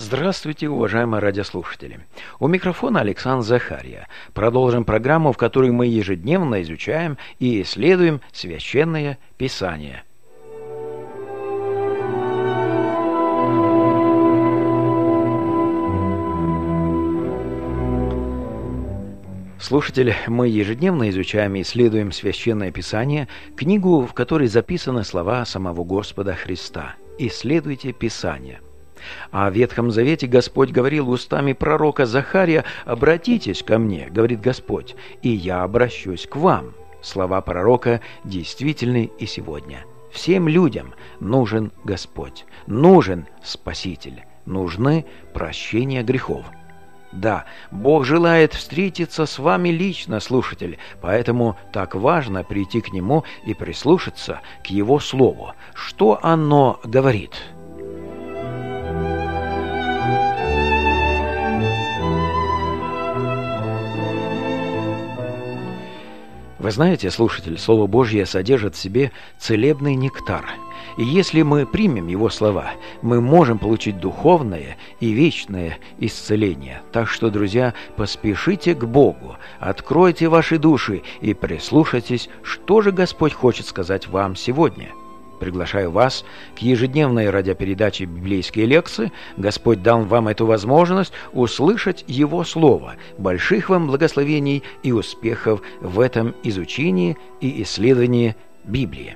Здравствуйте, уважаемые радиослушатели. У микрофона Александр Захария. Продолжим программу, в которой мы ежедневно изучаем и исследуем Священное Писание. Слушатели, мы ежедневно изучаем и исследуем Священное Писание, книгу, в которой записаны слова самого Господа Христа. «Исследуйте Писание». А в Ветхом Завете Господь говорил устами пророка Захария: «Обратитесь ко мне, говорит Господь, и я обращусь к вам». Слова пророка действительны и сегодня. Всем людям нужен Господь, нужен Спаситель, нужны прощения грехов. Да, Бог желает встретиться с вами лично, слушатель, поэтому так важно прийти к Нему и прислушаться к Его Слову. Что оно говорит? Вы знаете, слушатель, Слово Божье содержит в себе целебный нектар. И если мы примем его слова, мы можем получить духовное и вечное исцеление. Так что, друзья, поспешите к Богу, откройте ваши души и прислушайтесь, что же Господь хочет сказать вам сегодня. Приглашаю вас к ежедневной радиопередаче «Библейские лекции». Господь дал вам эту возможность услышать Его Слово. Больших вам благословений и успехов в этом изучении и исследовании Библии.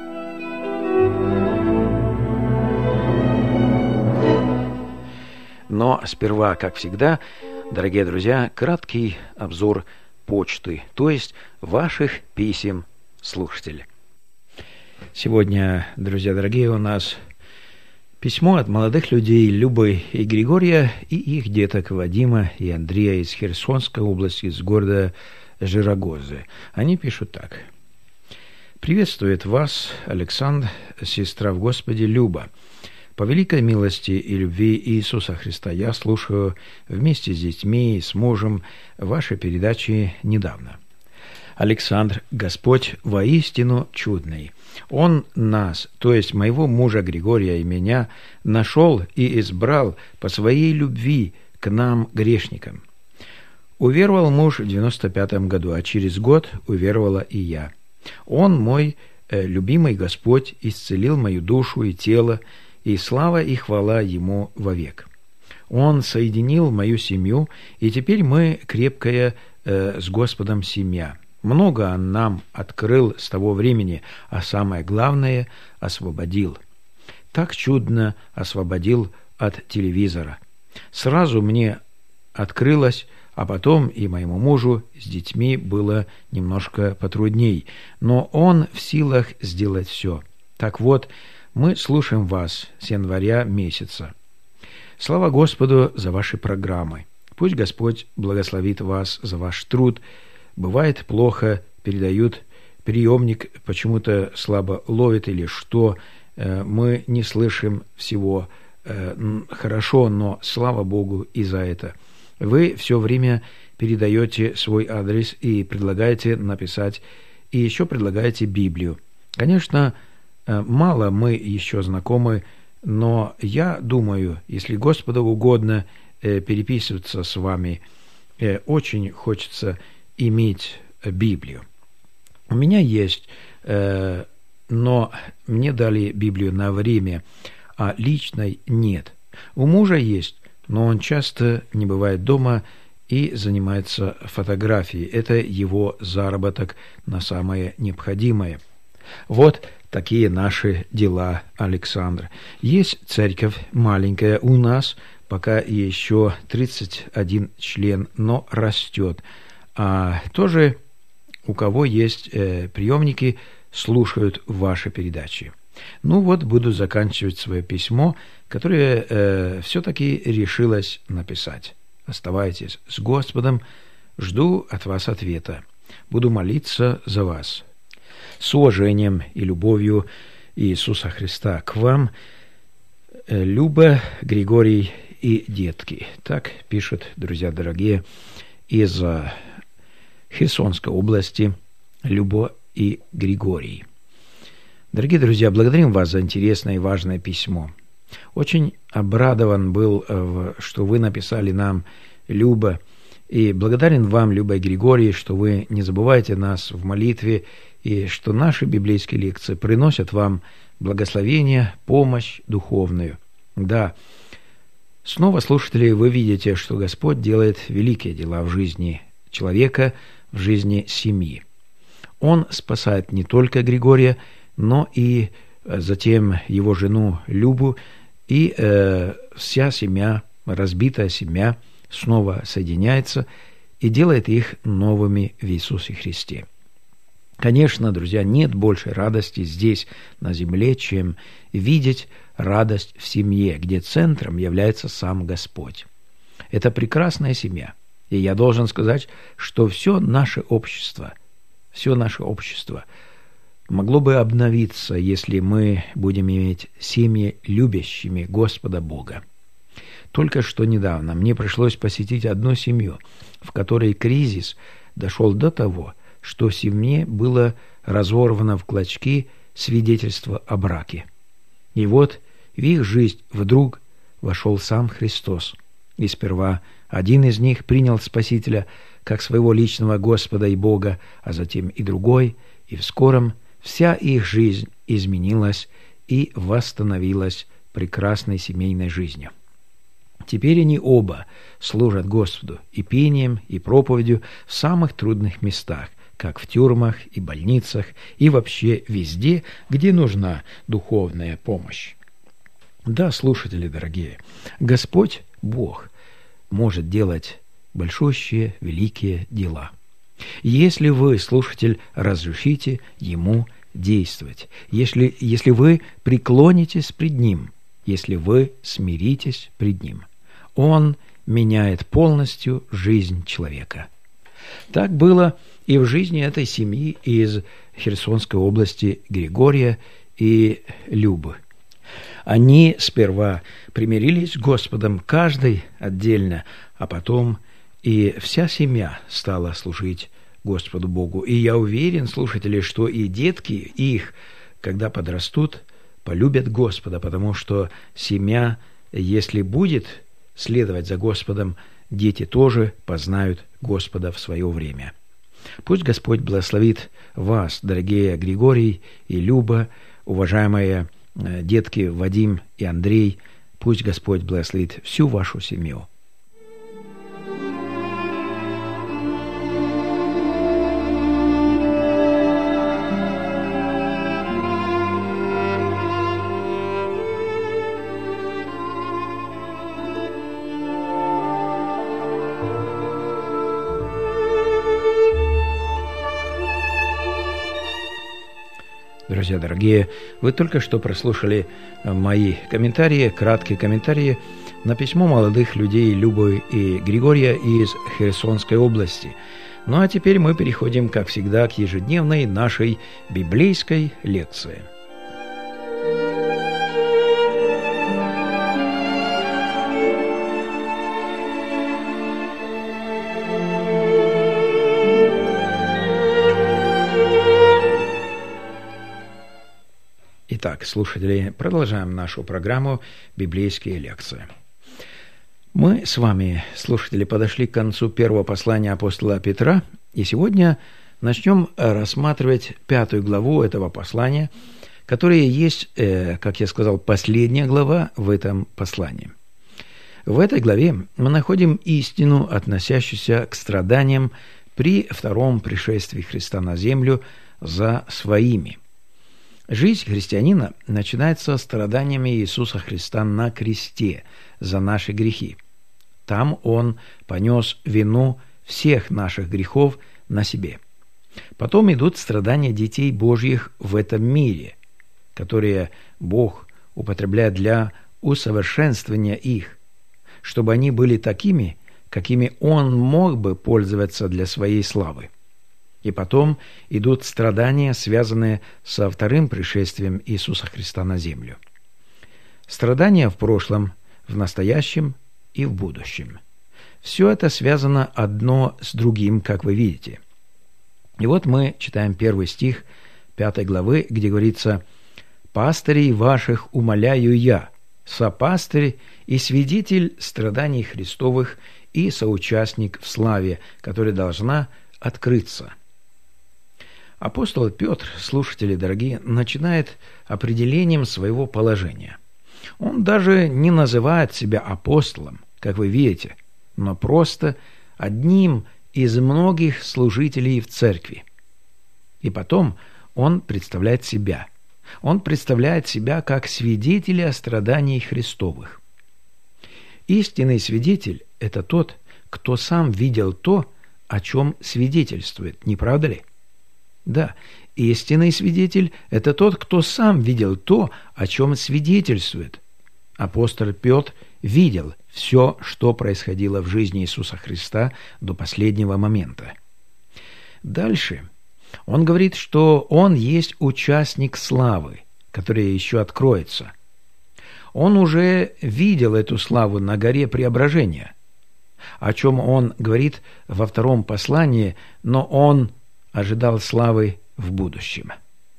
Но сперва, как всегда, дорогие друзья, краткий обзор почты, то есть ваших писем, слушателей. Сегодня, друзья дорогие, у нас письмо от молодых людей Любы и Григория и их деток Вадима и Андрея из Херсонской области, из города Жирогозы. Они пишут так. «Приветствует вас, Александр, сестра в Господе Люба. По великой милости и любви Иисуса Христа я слушаю вместе с детьми и с мужем ваши передачи недавно. Александр, Господь воистину чудный. Он нас, то есть моего мужа Григория и меня, нашел и избрал по своей любви к нам, грешникам. Уверовал муж в 95-м году, а через год уверовала и я. Он, мой любимый Господь, исцелил мою душу и тело, и слава и хвала Ему вовек. Он соединил мою семью, и теперь мы крепкая с Господом семья. Много Он нам открыл с того времени, а самое главное – освободил. Так чудно освободил от телевизора. Сразу мне открылось, а потом и моему мужу с детьми было немножко потрудней, но Он в силах сделать все. Так вот, мы слушаем вас с января месяца. Слава Господу за ваши программы. Пусть Господь благословит вас за ваш труд. Бывает плохо, передают, приемник почему-то слабо ловит или что, мы не слышим всего хорошо, но слава Богу и за это. Вы все время передаете свой адрес и предлагаете написать, и еще предлагаете Библию. Конечно, мало мы еще знакомы, но я думаю, если Господу угодно переписываться с вами, очень хочется иметь Библию. У меня есть, но мне дали Библию на время, а личной нет. У мужа есть, но он часто не бывает дома и занимается фотографией. Это его заработок на самое необходимое. Вот такие наши дела, Александр. Есть церковь маленькая у нас, пока еще 31 член, но растет. А тоже у кого есть приемники, слушают ваши передачи. Ну вот, буду заканчивать свое письмо, которое все-таки решилась написать. Оставайтесь с Господом, жду от вас ответа. Буду молиться за вас. С уважением и любовью Иисуса Христа к вам, Люба, Григорий и детки. Так пишут, друзья дорогие, из Херсонской области Люба и Григорий. Дорогие друзья, благодарим вас за интересное и важное письмо. Очень обрадован был, что вы написали нам, Люба, и благодарен вам, Люба и Григорий, что вы не забываете нас в молитве и что наши библейские лекции приносят вам благословение, помощь духовную. Да, снова, слушатели, вы видите, что Господь делает великие дела в жизни человека, в жизни семьи. Он спасает не только Григория, но и затем его жену Любу, и вся семья, разбитая семья, снова соединяется и делает их новыми в Иисусе Христе. Конечно, друзья, нет большей радости здесь, на земле, чем видеть радость в семье, где центром является сам Господь. Это прекрасная семья. И я должен сказать, что все наше общество могло бы обновиться, если мы будем иметь семьи, любящими Господа Бога. Только что недавно мне пришлось посетить одну семью, в которой кризис дошел до того, что в семье было разорвано в клочки свидетельство о браке. И вот в их жизнь вдруг вошел сам Христос. И сперва один из них принял Спасителя как своего личного Господа и Бога, а затем и другой, и в скором вся их жизнь изменилась и восстановилась прекрасной семейной жизнью. Теперь они оба служат Господу и пением, и проповедью в самых трудных местах, как в тюрьмах и больницах, и вообще везде, где нужна духовная помощь. Да, слушатели дорогие, Господь, Бог, может делать большущие, великие дела. Если вы, слушатель, разрешите Ему действовать, если вы преклонитесь пред Ним, если вы смиритесь пред Ним, Он меняет полностью жизнь человека. Так было и в жизни этой семьи из Херсонской области Григория и Любы. Они сперва примирились с Господом, каждый отдельно, а потом и вся семья стала служить Господу Богу. И я уверен, слушатели, что и детки их, когда подрастут, полюбят Господа, потому что семья, если будет следовать за Господом, дети тоже познают Господа в свое время. Пусть Господь благословит вас, дорогие Григорий и Люба, уважаемые детки Вадим и Андрей. Пусть Господь благословит всю вашу семью. Друзья дорогие, вы только что прослушали мои комментарии, краткие комментарии на письмо молодых людей Любы и Григория из Херсонской области. Ну а теперь мы переходим, как всегда, к ежедневной нашей библейской лекции. Итак, слушатели, продолжаем нашу программу «Библейские лекции». Мы с вами, слушатели, подошли к концу первого послания апостола Петра, и сегодня начнем рассматривать 5 главу этого послания, которая есть, как я сказал, последняя глава в этом послании. В этой главе мы находим истину, относящуюся к страданиям при втором пришествии Христа на землю за своими. Жизнь христианина начинается с страданиями Иисуса Христа на кресте за наши грехи. Там Он понес вину всех наших грехов на себе. Потом идут страдания детей Божьих в этом мире, которые Бог употребляет для усовершенствования их, чтобы они были такими, какими Он мог бы пользоваться для своей славы. И потом идут страдания, связанные со вторым пришествием Иисуса Христа на землю. Страдания в прошлом, в настоящем и в будущем. Все это связано одно с другим, как вы видите. И вот мы читаем 1 стих 5 главы, где говорится: «Пастырей ваших умоляю я, сопастырь и свидетель страданий Христовых и соучастник в славе, которая должна открыться. Апостол Петр, слушатели дорогие, начинает определением своего положения. Он даже не называет себя апостолом, как вы видите, но просто одним из многих служителей в церкви. И потом он представляет себя. Он представляет себя как свидетеля страданий Христовых. Истинный свидетель – это тот, кто сам видел то, о чем свидетельствует, не правда ли? Да, истинный свидетель – это тот, кто сам видел то, о чем свидетельствует. Апостол Петр видел все, что происходило в жизни Иисуса Христа до последнего момента. Дальше он говорит, что он есть участник славы, которая еще откроется. Он уже видел эту славу на горе Преображения, о чем он говорит во втором послании, но он ожидал славы в будущем.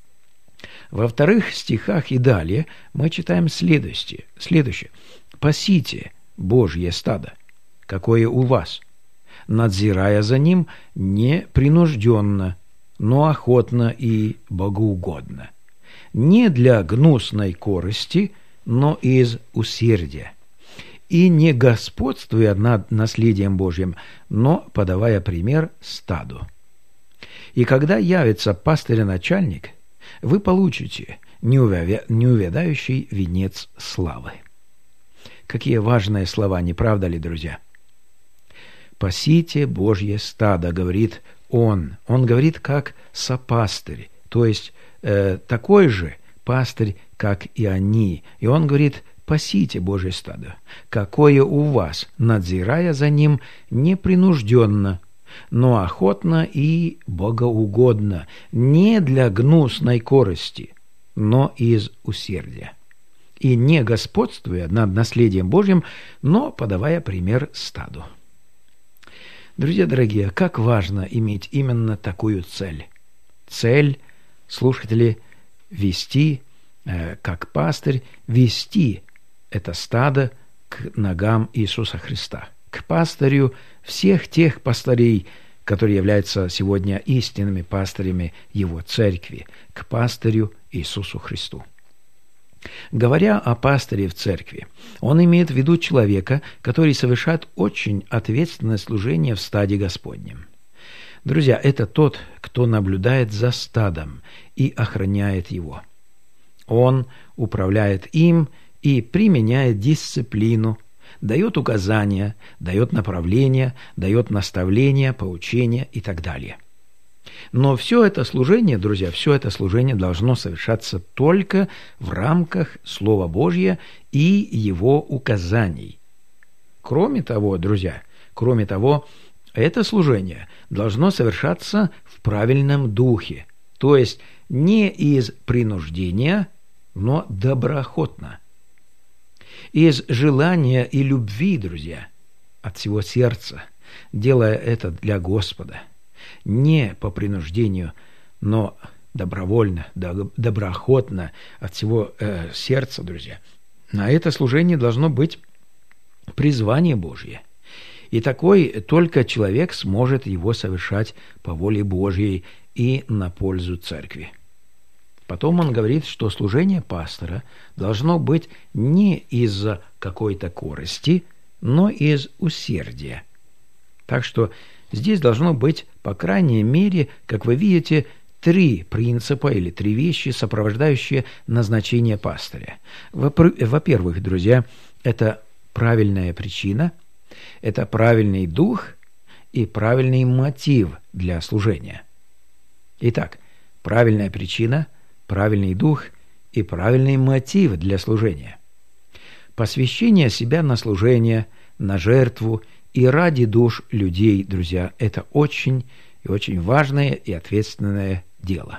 Во вторых стихах и далее мы читаем следующее. «Пасите Божье стадо, какое у вас, надзирая за ним непринужденно, но охотно и богоугодно, не для гнусной корысти, но из усердия, и не господствуя над наследием Божьим, но подавая пример стаду. И когда явится пастырь-начальник, вы получите неувядающий венец славы». Какие важные слова, не правда ли, друзья? «Пасите Божье стадо», говорит он. Он говорит как сопастырь, то есть такой же пастырь, как и они. И он говорит: «Пасите Божье стадо, какое у вас, надзирая за ним непринужденно, но охотно и богоугодно, не для гнусной корысти, но из усердия, и не господствуя над наследием Божьим, но подавая пример стаду». Друзья дорогие, как важно иметь именно такую цель. Цель, слушатели, вести, как пастырь, вести это стадо к ногам Иисуса Христа, к пастырю всех тех пастырей, которые являются сегодня истинными пастырями Его церкви, к пастырю Иисусу Христу. Говоря о пастыре в церкви, он имеет в виду человека, который совершает очень ответственное служение в стаде Господнем. Друзья, это тот, кто наблюдает за стадом и охраняет его. Он управляет им и применяет дисциплину, дает указания, дает направления, дает наставления, поучения и так далее. Но все это служение, друзья, все это служение должно совершаться только в рамках Слова Божьего и Его указаний. Кроме того, друзья, это служение должно совершаться в правильном духе, то есть не из принуждения, но доброохотно. Из желания и любви, друзья, от всего сердца, делая это для Господа. Не по принуждению, но добровольно, доброохотно, от всего сердца, друзья. На это служение должно быть призвание Божье. И такой только человек сможет его совершать по воле Божьей и на пользу церкви. Потом он говорит, что служение пастора должно быть не из-за какой-то корысти, но из усердия. Так что здесь должно быть, по крайней мере, как вы видите, 3 принципа или 3 вещи, сопровождающие назначение пастыря. Во-первых, друзья, это правильная причина, это правильный дух и правильный мотив для служения. Итак, правильная причина, правильный дух и правильный мотив для служения. Посвящение себя на служение, на жертву и ради душ людей, друзья, это очень и очень важное и ответственное дело.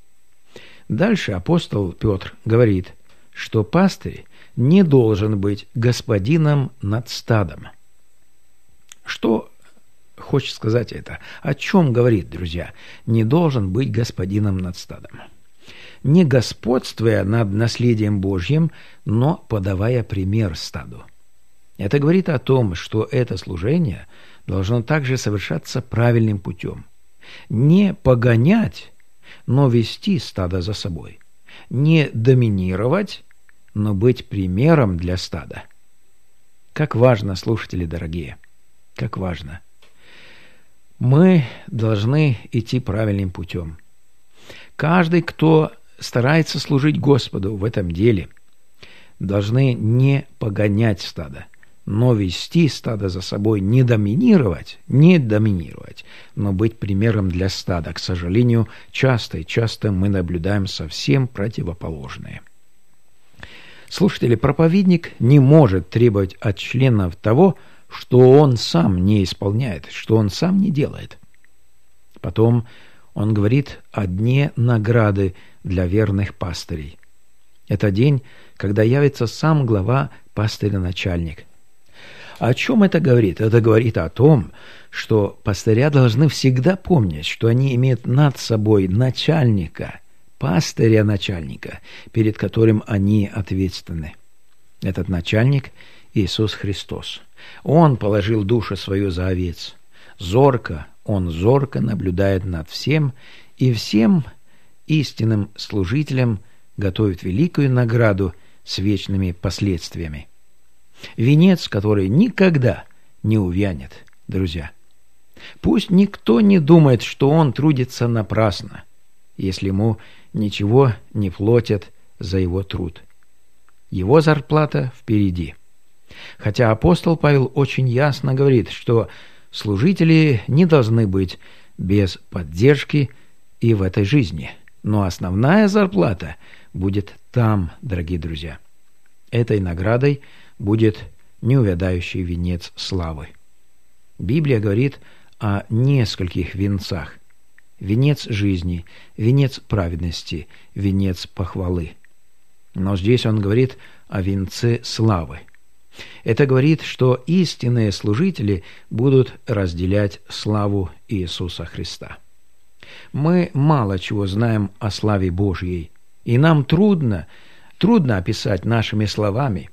Дальше апостол Петр говорит, что пастырь не должен быть господином над стадом. Что хочет сказать это? О чем говорит, друзья? Не должен быть господином над стадом. не господствуя над наследием Божьим, но подавая пример стаду. Это говорит о том, что это служение должно также совершаться правильным путем. Не погонять, но вести стадо за собой. Не доминировать, но быть примером для стада. Как важно, слушатели дорогие, как важно. Мы должны идти правильным путем. Каждый, кто старается служить Господу в этом деле, должны не погонять стадо, но вести стадо за собой, не доминировать, но быть примером для стада. К сожалению, часто мы наблюдаем совсем противоположное. Слушатели, проповедник не может требовать от членов того, что он сам не исполняет, что он сам не делает. Потом он говорит о дне награды для верных пастырей. Это день, когда явится сам глава пастыря-начальник. О чем это говорит? Это говорит о том, что пастыря должны всегда помнить, что они имеют над собой начальника, пастыря-начальника, перед которым они ответственны. Этот начальник – Иисус Христос. Он положил душу свою за овец. Он зорко наблюдает над всем, и всем истинным служителям готовит великую награду с вечными последствиями. Венец, который никогда не увянет, друзья. Пусть никто не думает, что он трудится напрасно, если ему ничего не платят за его труд. Его зарплата впереди. Хотя апостол Павел очень ясно говорит, что служители не должны быть без поддержки и в этой жизни, но основная зарплата будет там, дорогие друзья. Этой наградой будет неувядающий венец славы. Библия говорит о нескольких венцах. Венец жизни, венец праведности, венец похвалы. Но здесь он говорит о венце славы. Это говорит, что истинные служители будут разделять славу Иисуса Христа. Мы мало чего знаем о славе Божьей, и нам трудно описать нашими словами.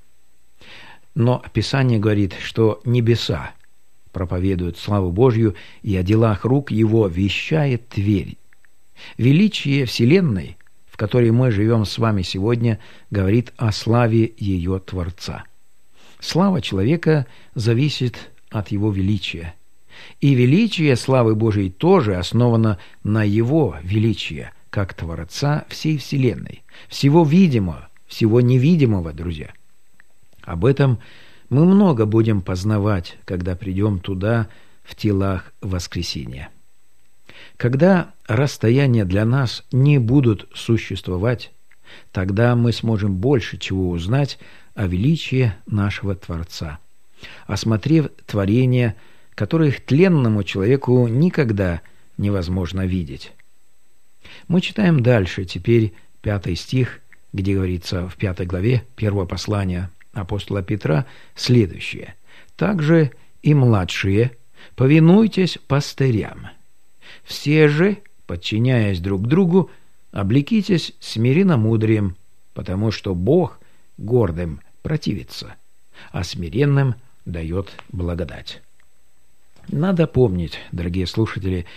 Но Писание говорит, что небеса проповедуют славу Божью, и о делах рук Его вещает Тверь. Величие Вселенной, в которой мы живем с вами сегодня, говорит о славе ее Творца. Слава человека зависит от его величия. И величие славы Божией тоже основано на его величии, как Творца всей Вселенной, всего видимого, всего невидимого, друзья. Об этом мы много будем познавать, когда придем туда в телах воскресения. Когда расстояния для нас не будут существовать, тогда мы сможем больше чего узнать о величии нашего Творца, осмотрев творения, которых тленному человеку никогда невозможно видеть. Мы читаем дальше, теперь 5 стих, где говорится в 5 главе 1 послания апостола Петра следующее. «Также и младшие, повинуйтесь пастырям. Все же, подчиняясь друг другу, облекитесь смиренномудрием, потому что Бог гордым противится, а смиренным дает благодать». Надо помнить, дорогие слушатели,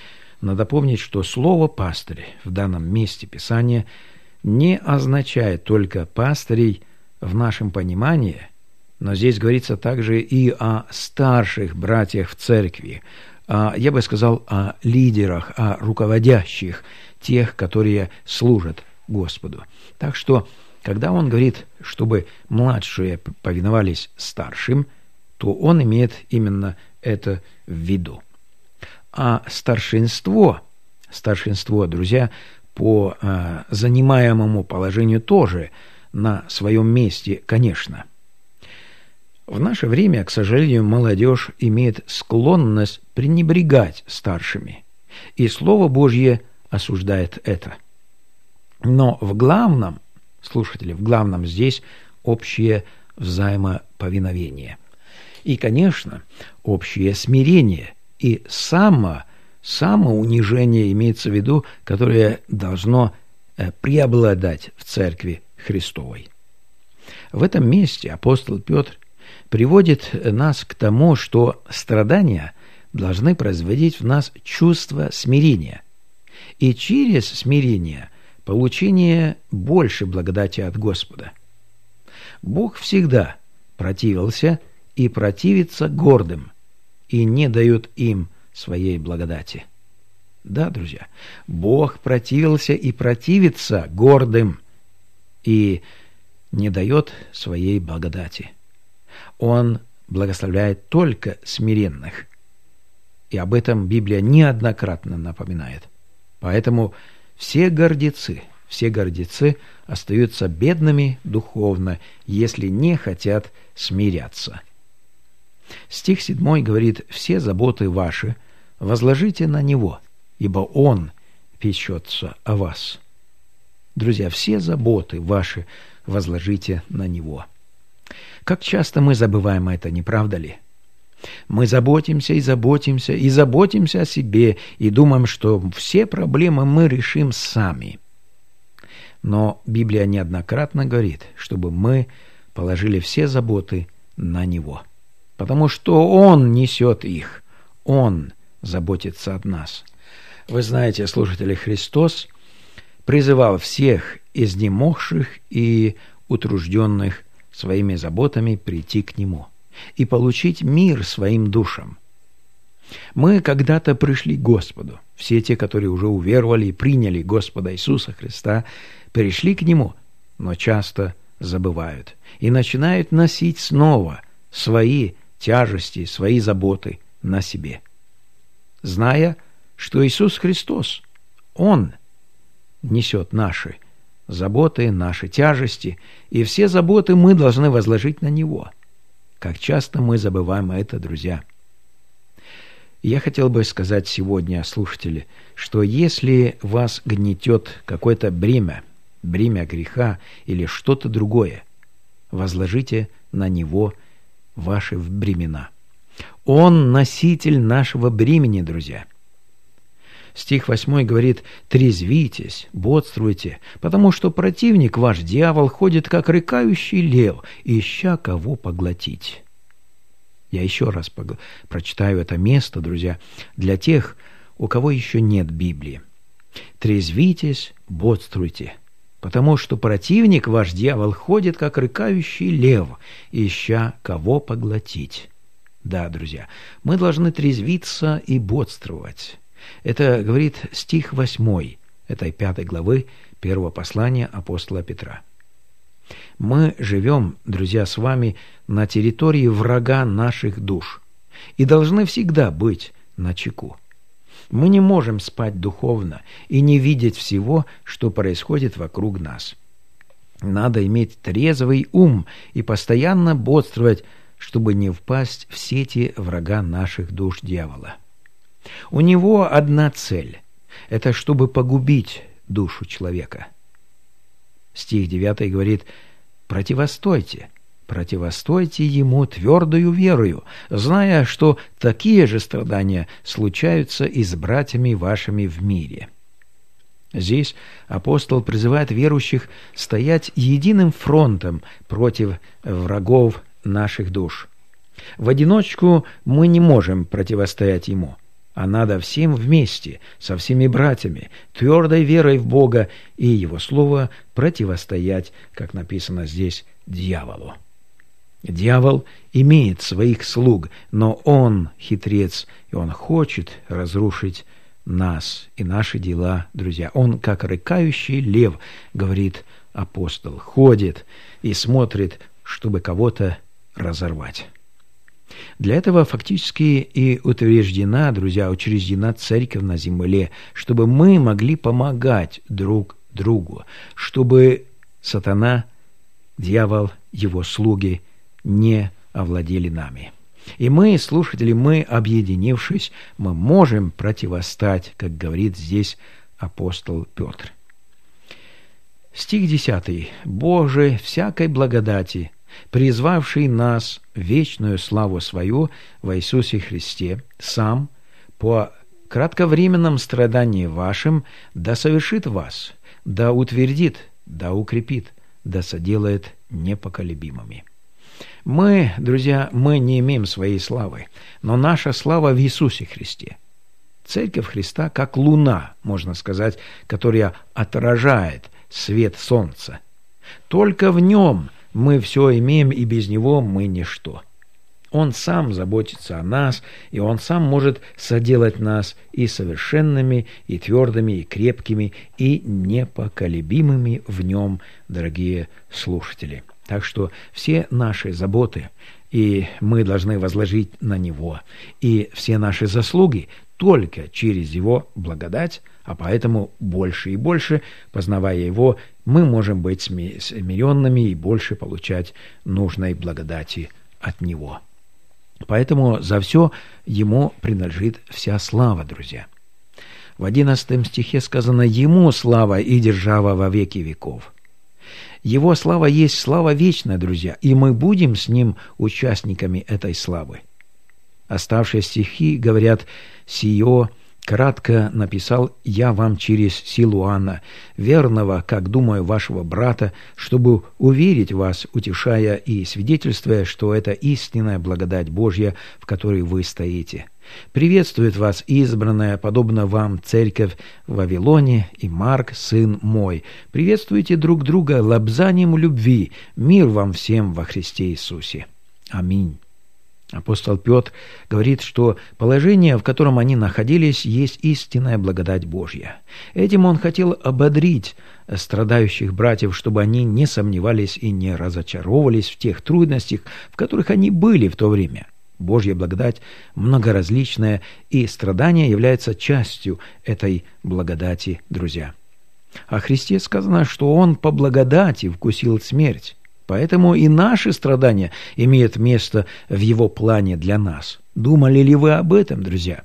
что слово «пастырь» в данном месте Писания не означает только пастырей в нашем понимании, но здесь говорится также и о старших братьях в церкви, я бы сказал, о лидерах, о руководящих, тех, которые служат Господу. Так что, когда он говорит, чтобы младшие повиновались старшим, то он имеет именно это в виду. А старшинство, друзья, по занимаемому положению тоже на своем месте, конечно. В наше время, к сожалению, молодежь имеет склонность пренебрегать старшими, и Слово Божье осуждает это. Но в главном, слушатели, здесь общее взаимоповиновение. И, конечно, общее смирение и самоунижение имеется в виду, которое должно преобладать в Церкви Христовой. В этом месте апостол Петр приводит нас к тому, что страдания должны производить в нас чувство смирения, и через смирение получение больше благодати от Господа. Бог всегда противился и противится гордым, и не дает им своей благодати. Да, друзья, Бог противился и противится гордым, и не дает своей благодати. Он благословляет только смиренных. И об этом Библия неоднократно напоминает. Поэтому все гордецы остаются бедными духовно, если не хотят смиряться. Стих 7 говорит: «Все заботы ваши возложите на Него, ибо Он печется о вас». Друзья, все заботы ваши возложите на Него. Как часто мы забываем это, не правда ли? Мы заботимся о себе и думаем, что все проблемы мы решим сами. Но Библия неоднократно говорит, чтобы мы положили все заботы на Него, потому что Он несет их, Он заботится о нас. Вы знаете, слушатели, Христос призывал всех изнемогших и утружденных своими заботами прийти к Нему и получить мир своим душам. Мы когда-то пришли к Господу. Все те, которые уже уверовали и приняли Господа Иисуса Христа, перешли к Нему, но часто забывают и начинают носить снова свои тяжести, свои заботы на себе, зная, что Иисус Христос, Он несет наши заботы, наши тяжести, и все заботы мы должны возложить на Него. Как часто мы забываем это, друзья. Я хотел бы сказать сегодня, слушатели, что если вас гнетет какое-то бремя греха или что-то другое, возложите на Него ваши бремена. Он носитель нашего бремени, друзья. Стих 8 говорит: «Трезвитесь, бодрствуйте, потому что противник ваш, дьявол, ходит, как рыкающий лев, ища кого поглотить». Я еще раз прочитаю это место, друзья, для тех, у кого еще нет Библии. «Трезвитесь, бодрствуйте, потому что противник ваш, дьявол, ходит, как рыкающий лев, ища кого поглотить». Да, друзья, мы должны трезвиться и бодрствовать. Это говорит стих 8 этой 5 главы 1 послания апостола Петра. Мы живем, друзья, с вами на территории врага наших душ и должны всегда быть начеку. Мы не можем спать духовно и не видеть всего, что происходит вокруг нас. Надо иметь трезвый ум и постоянно бодрствовать, чтобы не впасть в сети врага наших душ дьявола. У него одна цель – это чтобы погубить душу человека. Стих 9 говорит: «Противостойте ему твердою верою, зная, что такие же страдания случаются и с братьями вашими в мире». Здесь апостол призывает верующих стоять единым фронтом против врагов наших душ. В одиночку мы не можем противостоять ему, а надо всем вместе, со всеми братьями, твердой верой в Бога и Его Слово противостоять, как написано здесь, дьяволу. Дьявол имеет своих слуг, но он хитрец, и он хочет разрушить нас и наши дела, друзья. Он, как рыкающий лев, говорит апостол, ходит и смотрит, чтобы кого-то разорвать. Для этого фактически и учреждена церковь на земле, чтобы мы могли помогать друг другу, чтобы сатана, дьявол, его слуги не овладели нами. И мы, слушатели, мы, объединившись, мы можем противостать, как говорит здесь апостол Петр. Стих 10. «Боже всякой благодати, призвавший нас в вечную славу свою во Иисусе Христе, сам по кратковременном страдании вашим да совершит вас, да утвердит, да укрепит, да соделает непоколебимыми. Мы, друзья, мы не имеем своей славы, но наша слава в Иисусе Христе. Церковь Христа как луна, можно сказать, которая отражает свет солнца. Только в нем мы все имеем, и без него мы ничто. Он сам заботится о нас, и Он сам может соделать нас и совершенными, и твердыми, и крепкими, и непоколебимыми в нем, дорогие слушатели. Так что все наши заботы, и мы должны возложить на Него, и все наши заслуги только через Его благодать, а поэтому больше и больше, познавая Его, мы можем быть смиренными и больше получать нужной благодати от Него. Поэтому за все Ему принадлежит вся слава, друзья. В 11 стихе сказано: «Ему слава и держава во веки веков». Его слава есть слава вечная, друзья, и мы будем с Ним участниками этой славы. Оставшиеся стихи говорят: «Сие кратко написал я вам через Силуана, верного, как думаю, вашего брата, чтобы уверить вас, утешая и свидетельствуя, что это истинная благодать Божья, в которой вы стоите. Приветствует вас избранная, подобно вам, церковь в Вавилоне, и Марк, сын мой. Приветствуйте друг друга лобзанием любви. Мир вам всем во Христе Иисусе. Аминь». Апостол Петр говорит, что положение, в котором они находились, есть истинная благодать Божья. Этим он хотел ободрить страдающих братьев, чтобы они не сомневались и не разочаровывались в тех трудностях, в которых они были в то время. Божья благодать многоразличная, и страдания являются частью этой благодати, друзья. О Христе сказано, что Он по благодати вкусил смерть. Поэтому и наши страдания имеют место в Его плане для нас. Думали ли вы об этом, друзья?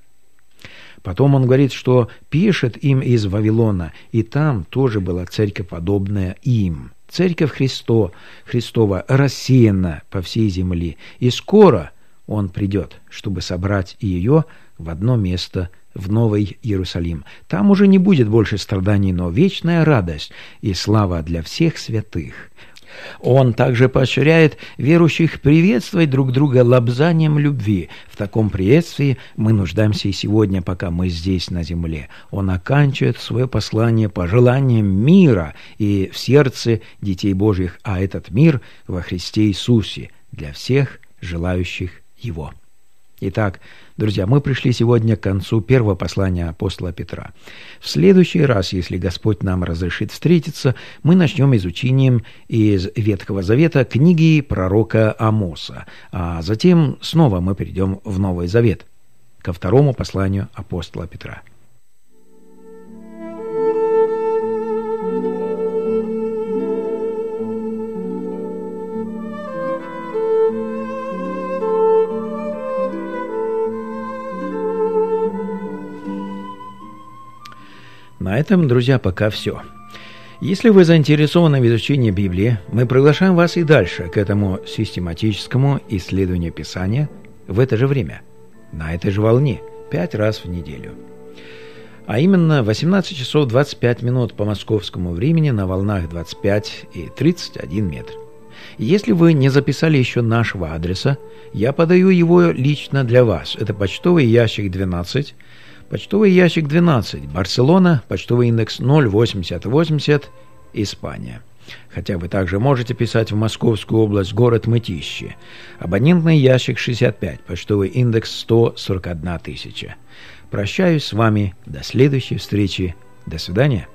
Потом он говорит, что пишет им из Вавилона, и там тоже была церковь, подобная им. Церковь Христова рассеяна по всей земле, и скоро Он придет, чтобы собрать ее в одно место, в Новый Иерусалим. Там уже не будет больше страданий, но вечная радость и слава для всех святых. Он также поощряет верующих приветствовать друг друга лобзанием любви. В таком приветствии мы нуждаемся и сегодня, пока мы здесь на земле. Он оканчивает свое послание пожеланием мира и в сердце детей Божьих, а этот мир во Христе Иисусе для всех желающих Его. Итак, друзья, мы пришли сегодня к концу первого послания апостола Петра. В следующий раз, если Господь нам разрешит встретиться, мы начнем изучением из Ветхого Завета книги пророка Амоса, а затем снова мы перейдем в Новый Завет, ко второму посланию апостола Петра. На этом, друзья, пока все. Если вы заинтересованы в изучении Библии, мы приглашаем вас и дальше к этому систематическому исследованию Писания в это же время, на этой же волне, 5 раз в неделю. А именно 18 часов 25 минут по московскому времени на волнах 25 и 31 метр. Если вы не записали еще нашего адреса, я подаю его лично для вас. Это почтовый ящик 12, Барселона, почтовый индекс 08080, Испания. Хотя вы также можете писать в Московскую область, город Мытищи. Абонентный ящик 65, почтовый индекс 141 тысяча. Прощаюсь с вами. До следующей встречи. До свидания.